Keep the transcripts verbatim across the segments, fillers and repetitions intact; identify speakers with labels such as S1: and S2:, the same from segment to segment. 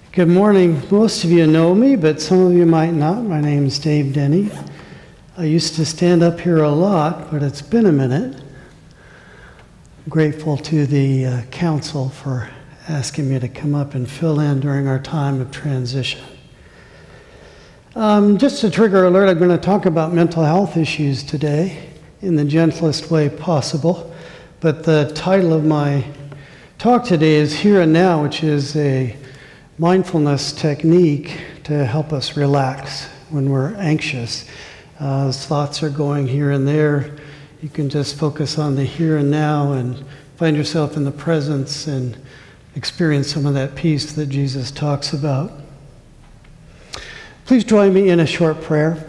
S1: Good morning. Most of you know me, but some of you might not. My name is Dave Denny. I used to stand up here a lot, but it's been a minute. I'm grateful to the uh, council for asking me to come up and fill in during our time of transition. Um, just a trigger alert, I'm going to talk about mental health issues today in the gentlest way possible. But the title of my talk today is Here and Now, which is a mindfulness technique to help us relax when we're anxious. Uh, as thoughts are going here and there, you can just focus on the here and now and find yourself in the presence and experience some of that peace that Jesus talks about. Please join me in a short prayer.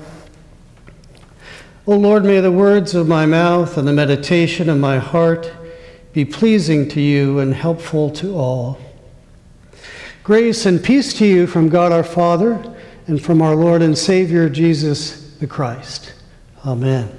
S1: O Lord, may the words of my mouth and the meditation of my heart be pleasing to you and helpful to all. Grace and peace to you from God our Father and from our Lord and Savior Jesus the Christ. Amen.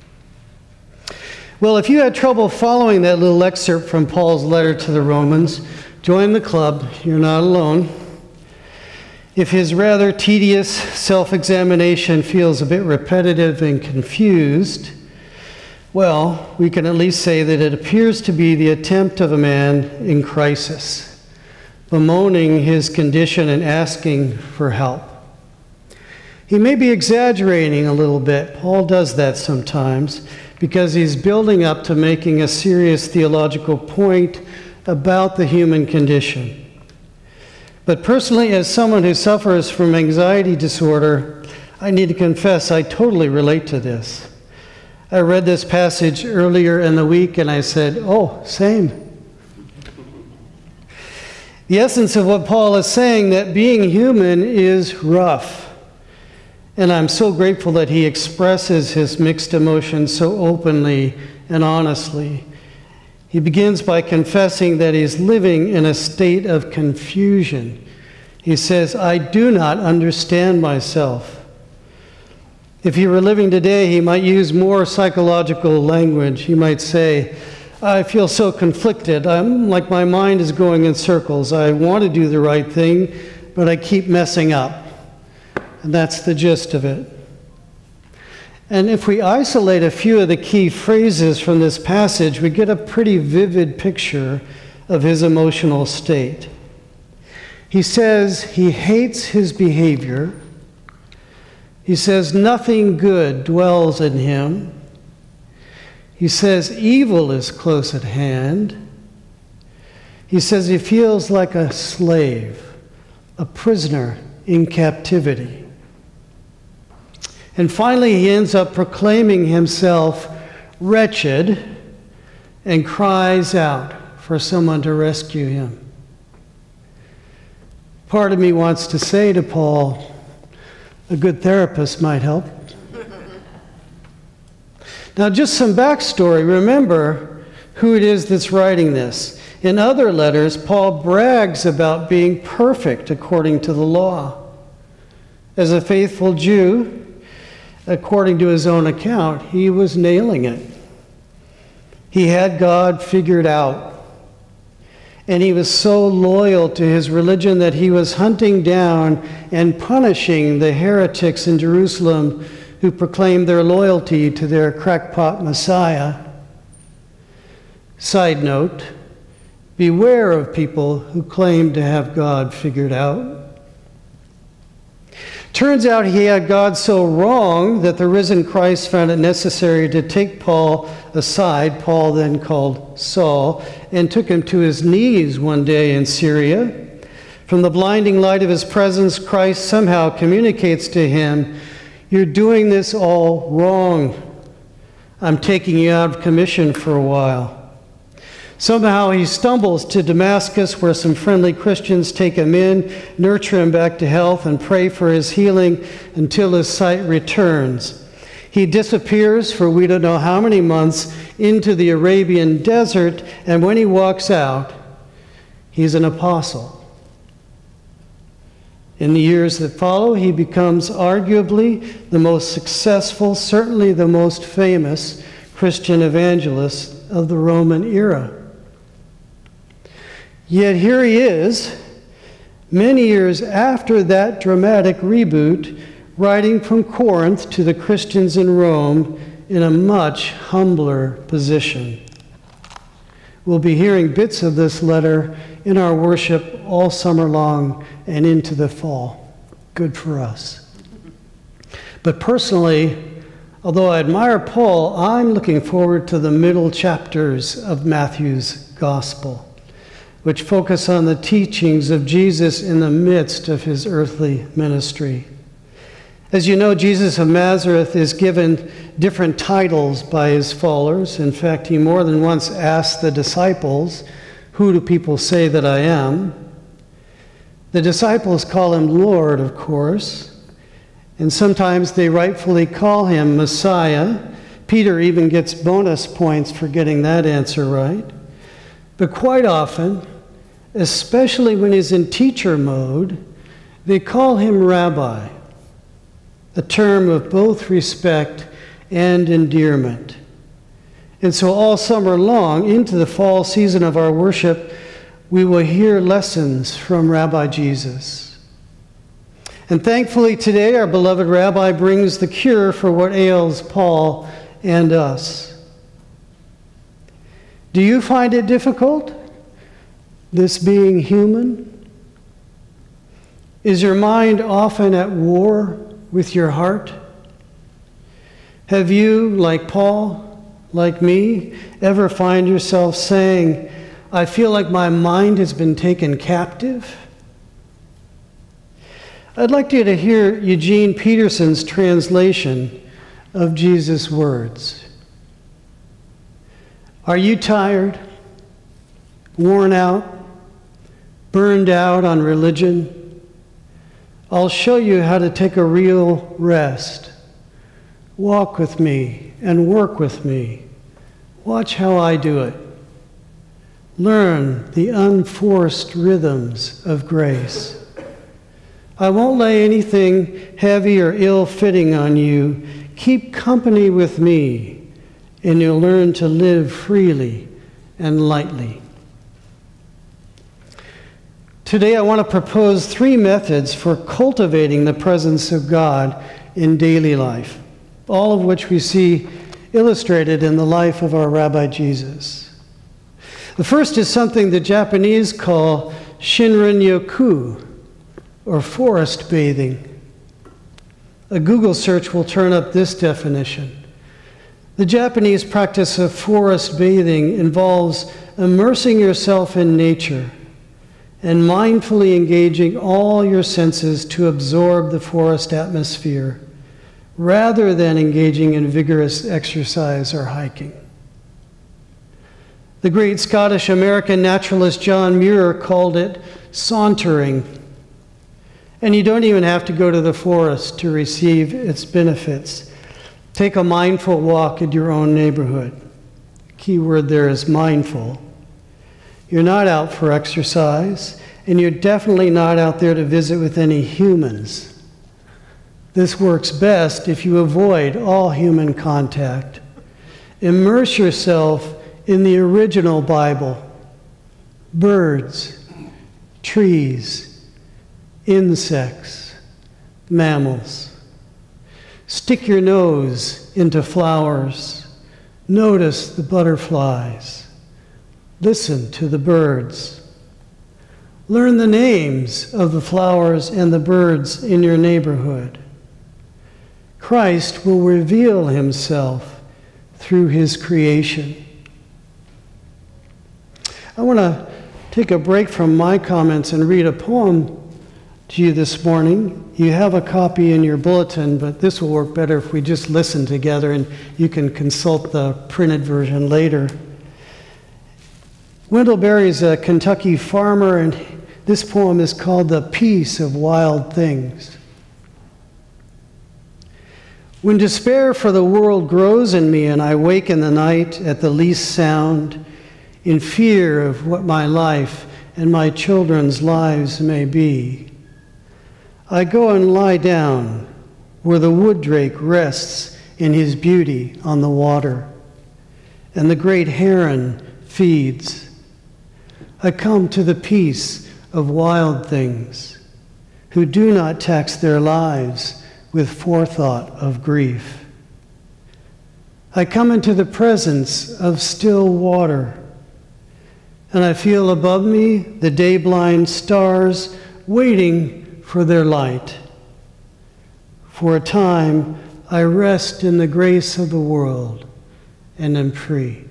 S1: Well, if you had trouble following that little excerpt from Paul's letter to the Romans, join the club. You're not alone. If his rather tedious self-examination feels a bit repetitive and confused, well, we can at least say that it appears to be the attempt of a man in crisis, bemoaning his condition and asking for help. He may be exaggerating a little bit. Paul does that sometimes because he's building up to making a serious theological point about the human condition. But personally, as someone who suffers from anxiety disorder, I need to confess I totally relate to this. I read this passage earlier in the week and I said, oh, same. The essence of what Paul is saying, that being human is rough. And I'm so grateful that he expresses his mixed emotions so openly and honestly. He begins by confessing that he's living in a state of confusion. He says, I do not understand myself. If he were living today, he might use more psychological language. He might say, I feel so conflicted. I'm like my mind is going in circles. I want to do the right thing, but I keep messing up. And that's the gist of it. And if we isolate a few of the key phrases from this passage, we get a pretty vivid picture of his emotional state. He says he hates his behavior. He says nothing good dwells in him. He says evil is close at hand. He says he feels like a slave, a prisoner in captivity. And finally, he ends up proclaiming himself wretched and cries out for someone to rescue him. Part of me wants to say to Paul, a good therapist might help. Now, just some backstory. Remember who it is that's writing this. In other letters, Paul brags about being perfect according to the law. As a faithful Jew, according to his own account, he was nailing it. He had God figured out. And he was so loyal to his religion that he was hunting down and punishing the heretics in Jerusalem who proclaimed their loyalty to their crackpot Messiah. Side note, beware of people who claim to have God figured out. Turns out he had God so wrong that the risen Christ found it necessary to take Paul aside, Paul then called Saul, and took him to his knees one day in Syria. From the blinding light of his presence, Christ somehow communicates to him, you're doing this all wrong. I'm taking you out of commission for a while. Somehow he stumbles to Damascus, where some friendly Christians take him in, nurture him back to health, and pray for his healing until his sight returns. He disappears for we don't know how many months into the Arabian desert, and when he walks out, he's an apostle. In the years that follow, he becomes arguably the most successful, certainly the most famous Christian evangelist of the Roman era. Yet here he is, many years after that dramatic reboot, writing from Corinth to the Christians in Rome in a much humbler position. We'll be hearing bits of this letter in our worship all summer long and into the fall. Good for us. But personally, although I admire Paul, I'm looking forward to the middle chapters of Matthew's Gospel, which focus on the teachings of Jesus in the midst of his earthly ministry. As you know, Jesus of Nazareth is given different titles by his followers. In fact, he more than once asked the disciples, "Who do people say that I am?" The disciples call him Lord, of course, and sometimes they rightfully call him Messiah. Peter even gets bonus points for getting that answer right. But quite often, especially when he's in teacher mode, they call him Rabbi, a term of both respect and endearment. And so all summer long, into the fall season of our worship, we will hear lessons from Rabbi Jesus. And thankfully today, our beloved Rabbi brings the cure for what ails Paul and us. Do you find it difficult, this being human? Is your mind often at war with your heart? Have you, like Paul, like me, ever find yourself saying, "I feel like my mind has been taken captive"? I'd like you to hear Eugene Peterson's translation of Jesus' words. Are you tired, worn out, burned out on religion? I'll show you how to take a real rest. Walk with me and work with me. Watch how I do it. Learn the unforced rhythms of grace. I won't lay anything heavy or ill-fitting on you. Keep company with me, and you'll learn to live freely and lightly. Today I want to propose three methods for cultivating the presence of God in daily life, all of which we see illustrated in the life of our Rabbi Jesus. The first is something the Japanese call Shinrin-yoku, or forest bathing. A Google search will turn up this definition. The Japanese practice of forest bathing involves immersing yourself in nature and mindfully engaging all your senses to absorb the forest atmosphere, rather than engaging in vigorous exercise or hiking. The great Scottish-American naturalist John Muir called it sauntering. And you don't even have to go to the forest to receive its benefits. Take a mindful walk in your own neighborhood. The key word there is mindful. You're not out for exercise, and you're definitely not out there to visit with any humans. This works best if you avoid all human contact. Immerse yourself in the original Bible. Birds, trees, insects, mammals. Stick your nose into flowers. Notice the butterflies. Listen to the birds. Learn the names of the flowers and the birds in your neighborhood. Christ will reveal himself through his creation. I want to take a break from my comments and read a poem to you this morning. You have a copy in your bulletin, but this will work better if we just listen together, and you can consult the printed version later. Wendell Berry is a Kentucky farmer, and this poem is called "The Peace of Wild Things." When despair for the world grows in me, and I wake in the night at the least sound, in fear of what my life and my children's lives may be, I go and lie down where the wood drake rests in his beauty on the water, and the great heron feeds. I come to the peace of wild things, who do not tax their lives with forethought of grief. I come into the presence of still water, and I feel above me the day-blind stars waiting for their light. For a time, I rest in the grace of the world and am free.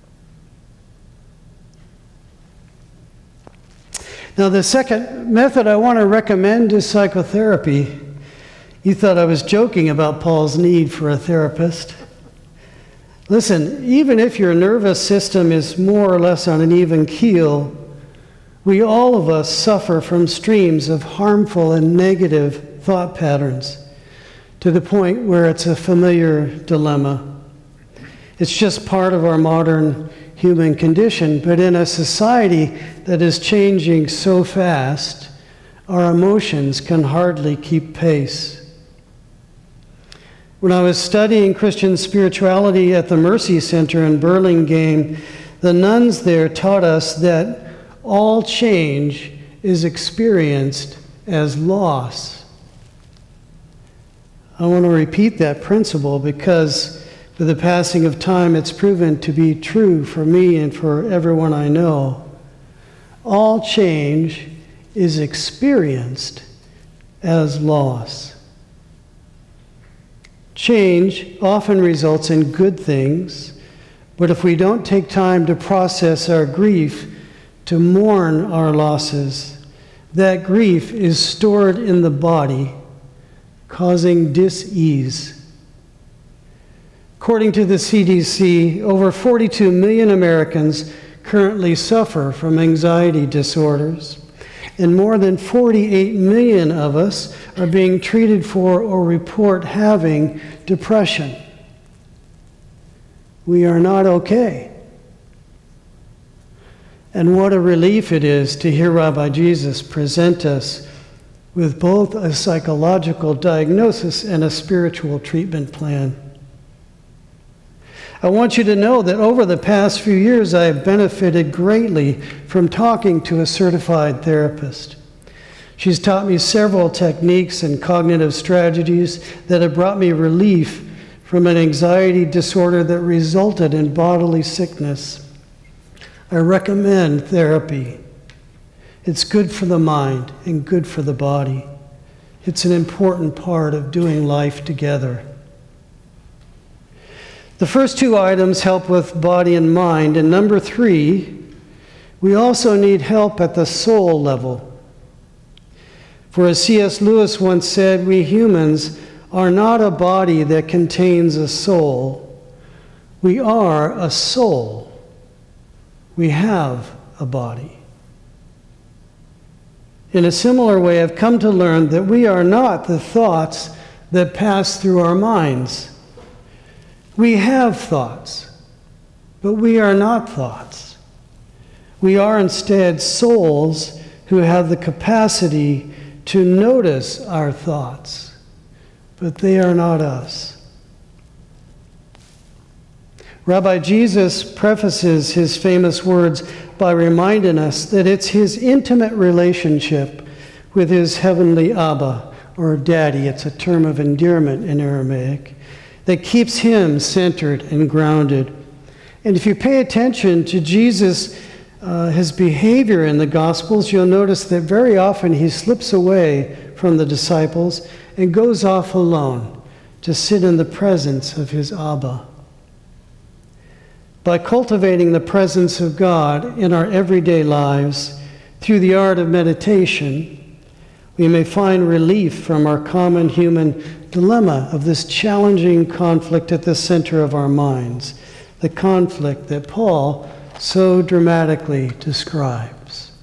S1: Now, the second method I want to recommend is psychotherapy. You thought I was joking about Paul's need for a therapist. Listen, even if your nervous system is more or less on an even keel, we all of us suffer from streams of harmful and negative thought patterns to the point where it's a familiar dilemma. It's just part of our modern human condition, but in a society that is changing so fast, our emotions can hardly keep pace. When I was studying Christian spirituality at the Mercy Center in Burlingame, the nuns there taught us that all change is experienced as loss. I want to repeat that principle because with the passing of time, it's proven to be true for me and for everyone I know. All change is experienced as loss. Change often results in good things, but if we don't take time to process our grief, to mourn our losses, that grief is stored in the body, causing dis-ease. According to the C D C, over forty-two million Americans currently suffer from anxiety disorders, and more than forty-eight million of us are being treated for or report having depression. We are not okay. And what a relief it is to hear Rabbi Jesus present us with both a psychological diagnosis and a spiritual treatment plan. I want you to know that over the past few years, I have benefited greatly from talking to a certified therapist. She's taught me several techniques and cognitive strategies that have brought me relief from an anxiety disorder that resulted in bodily sickness. I recommend therapy. It's good for the mind and good for the body. It's an important part of doing life together. The first two items help with body and mind, and number three, we also need help at the soul level. For as C S Lewis once said, we humans are not a body that contains a soul. We are a soul. We have a body. In a similar way, I've come to learn that we are not the thoughts that pass through our minds. We have thoughts, but we are not thoughts. We are instead souls who have the capacity to notice our thoughts, but they are not us. Rabbi Jesus prefaces his famous words by reminding us that it's his intimate relationship with his heavenly Abba, or Daddy, it's a term of endearment in Aramaic, that keeps him centered and grounded. And if you pay attention to Jesus, uh, his behavior in the Gospels, you'll notice that very often he slips away from the disciples and goes off alone to sit in the presence of his Abba. By cultivating the presence of God in our everyday lives through the art of meditation, we may find relief from our common human dilemma of this challenging conflict at the center of our minds, the conflict that Paul so dramatically describes.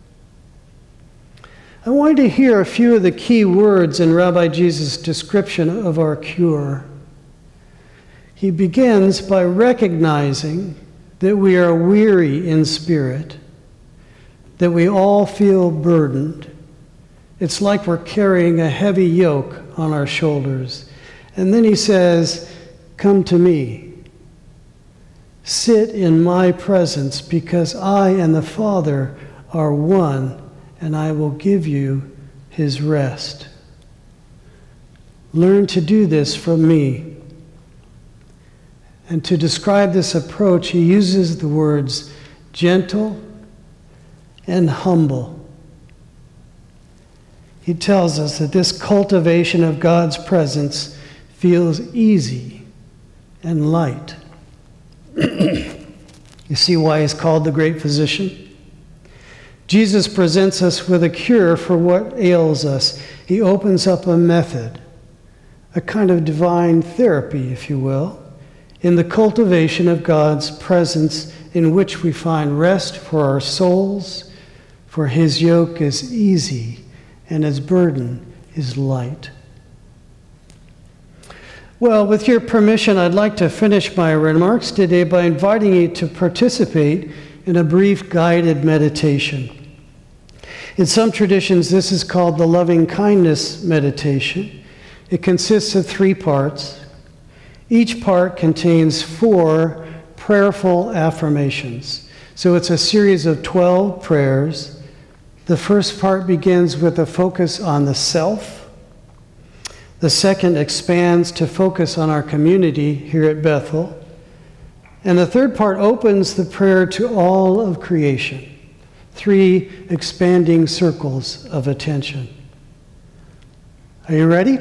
S1: I want you to hear a few of the key words in Rabbi Jesus' description of our cure. He begins by recognizing that we are weary in spirit, that we all feel burdened. It's like we're carrying a heavy yoke on our shoulders. And then he says, come to me. Sit in my presence because I and the Father are one and I will give you his rest. Learn to do this from me. And to describe this approach, he uses the words gentle and humble. He tells us that this cultivation of God's presence feels easy and light. You see why he's called the great physician? Jesus presents us with a cure for what ails us. He opens up a method, a kind of divine therapy, if you will, in the cultivation of God's presence, in which we find rest for our souls, for his yoke is easy and his burden is light. Well, with your permission, I'd like to finish my remarks today by inviting you to participate in a brief guided meditation. In some traditions, this is called the loving kindness meditation. It consists of three parts. Each part contains four prayerful affirmations. So it's a series of twelve prayers. The first part begins with a focus on the self. The second expands to focus on our community here at Bethel. And the third part opens the prayer to all of creation. Three expanding circles of attention. Are you ready?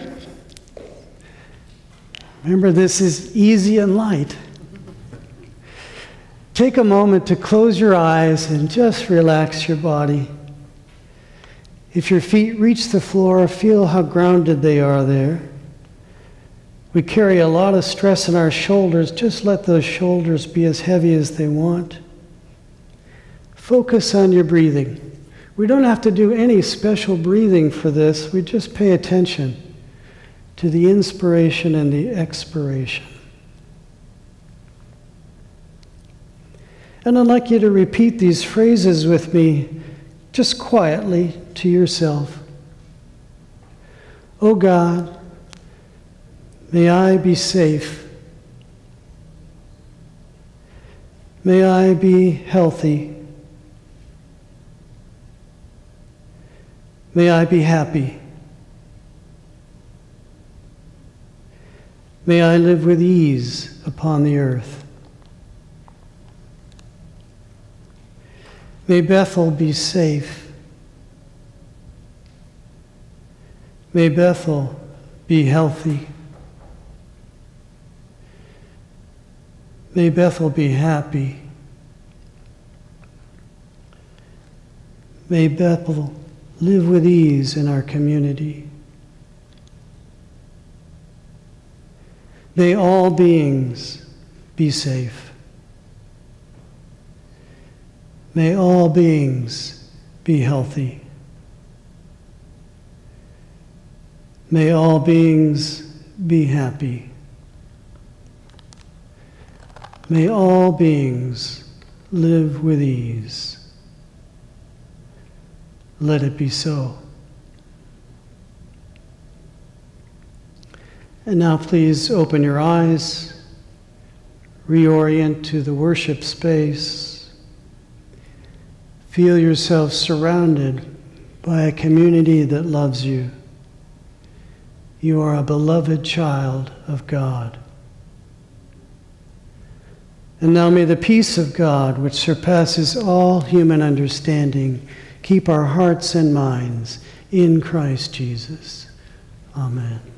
S1: Remember, this is easy and light. Take a moment to close your eyes and just relax your body. If your feet reach the floor, feel how grounded they are there. We carry a lot of stress in our shoulders. Just let those shoulders be as heavy as they want. Focus on your breathing. We don't have to do any special breathing for this. We just pay attention to the inspiration and the expiration. And I'd like you to repeat these phrases with me, just quietly to yourself. Oh God, may I be safe. May I be healthy. May I be happy. May I live with ease upon the earth. May Bethel be safe. May Bethel be healthy. May Bethel be happy. May Bethel live with ease in our community. May all beings be safe. May all beings be healthy. May all beings be happy. May all beings live with ease. Let it be so. And now please open your eyes, reorient to the worship space. Feel yourself surrounded by a community that loves you. You are a beloved child of God. And now may the peace of God, which surpasses all human understanding, keep our hearts and minds in Christ Jesus. Amen.